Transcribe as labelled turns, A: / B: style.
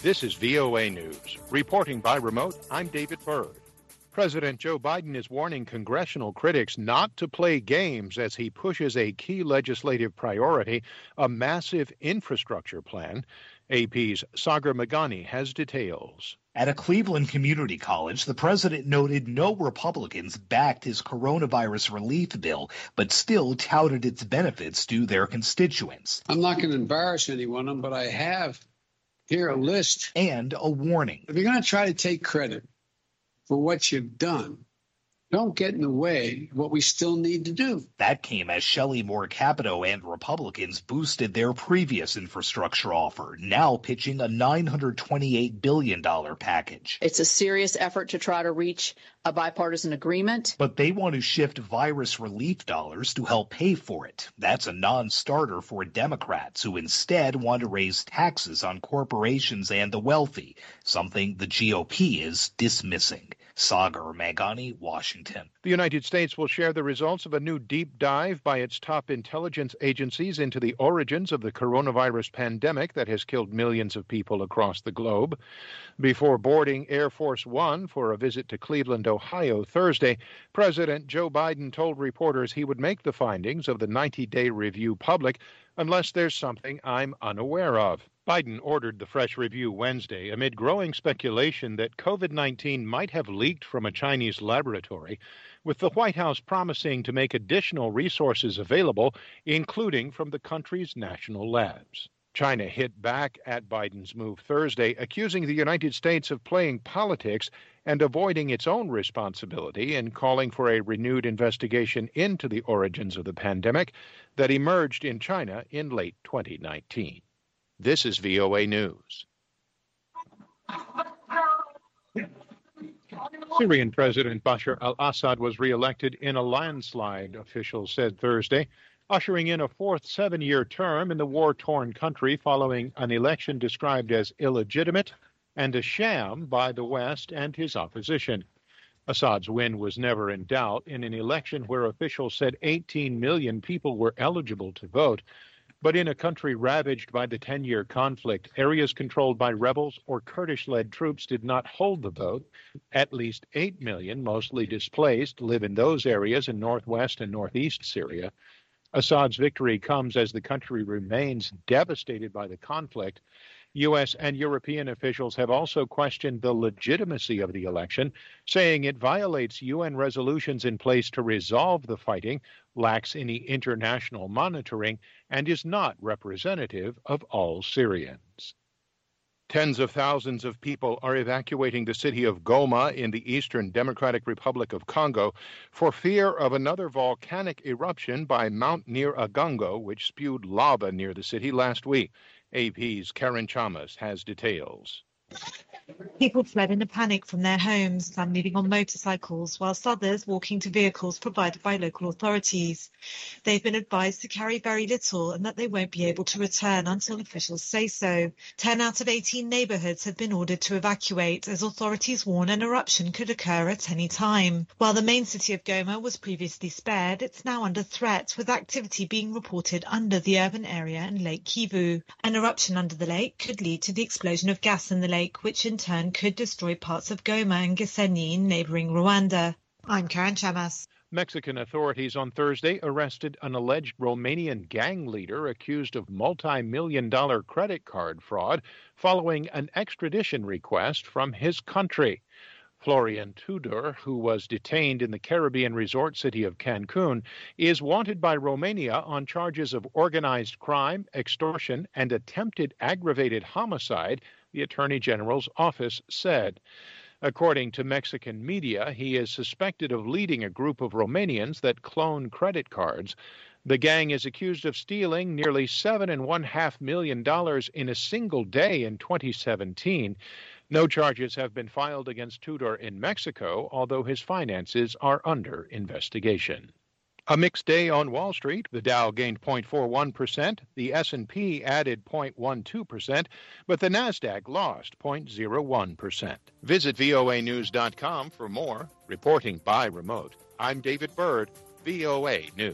A: This is VOA News. Reporting by remote, I'm David Byrd. President Joe Biden is warning congressional critics not to play games as he pushes a key legislative priority, a massive infrastructure plan. AP's Sagar Meghani has details.
B: At a Cleveland community college, the president noted no Republicans backed his coronavirus relief bill, but still touted its benefits to their constituents.
C: I'm not going to embarrass anyone, but I have here a list.
B: And a warning.
C: If you're going to try to take credit for what you've done, don't get in the way of what we still need to do.
B: That came as Shelley Moore Capito and Republicans boosted their previous infrastructure offer, now pitching a $928 billion package.
D: It's a serious effort to try to reach a bipartisan agreement.
B: But they want to shift virus relief dollars to help pay for it. That's a non-starter for Democrats, who instead want to raise taxes on corporations and the wealthy, something the GOP is dismissing. Sagar Meghani, Washington.
A: The United States will share the results of a new deep dive by its top intelligence agencies into the origins of the coronavirus pandemic that has killed millions of people across the globe. Before boarding Air Force One for a visit to Cleveland, Ohio, Thursday, President Joe Biden told reporters he would make the findings of the 90-day review public unless there's something I'm unaware of. Biden ordered the fresh review Wednesday amid growing speculation that COVID-19 might have leaked from a Chinese laboratory, with the White House promising to make additional resources available, including from the country's national labs. China hit back at Biden's move Thursday, accusing the United States of playing politics and avoiding its own responsibility in calling for a renewed investigation into the origins of the pandemic that emerged in China in late 2019. This is VOA News. Syrian President Bashar al-Assad was reelected in a landslide, officials said Thursday, ushering in a fourth 7-year term in the war-torn country following an election described as illegitimate and a sham by the West and his opposition. Assad's win was never in doubt in an election where officials said 18 million people were eligible to vote. But in a country ravaged by the 10-year conflict, areas controlled by rebels or Kurdish-led troops did not hold the vote. At least 8 million, mostly displaced, live in those areas in northwest and northeast Syria. Assad's victory comes as the country remains devastated by the conflict. U.S. and European officials have also questioned the legitimacy of the election, saying it violates UN resolutions in place to resolve the fighting, lacks any international monitoring, and is not representative of all Syrians. Tens of thousands of people are evacuating the city of Goma in the Eastern Democratic Republic of Congo for fear of another volcanic eruption by Mount Nyiragongo, which spewed lava near the city last week. AP's Karen Chamas has details.
E: People fled in a panic from their homes, some leaving on motorcycles, whilst others walking to vehicles provided by local authorities. They've been advised to carry very little and that they won't be able to return until officials say so. 10 out of 18 neighbourhoods have been ordered to evacuate as authorities warn an eruption could occur at any time. While the main city of Goma was previously spared, it's now under threat, with activity being reported under the urban area and Lake Kivu. An eruption under the lake could lead to the explosion of gas in the lake, which in turn could destroy parts of Goma and Gisenyi in neighbouring Rwanda. I'm Karen Chamas.
A: Mexican authorities on Thursday arrested an alleged Romanian gang leader accused of multi-million-dollar credit card fraud following an extradition request from his country. Florian Tudor, who was detained in the Caribbean resort city of Cancun, is wanted by Romania on charges of organized crime, extortion, and attempted aggravated homicide, the Attorney General's office said. According to Mexican media, he is suspected of leading a group of Romanians that clone credit cards. The gang is accused of stealing nearly $7.5 million in a single day in 2017. No charges have been filed against Tudor in Mexico, although his finances are under investigation. A mixed day on Wall Street. The Dow gained 0.41%, the S&P added 0.12%, but the Nasdaq lost 0.01%. Visit voanews.com for more. Reporting by remote, I'm David Byrd, VOA News.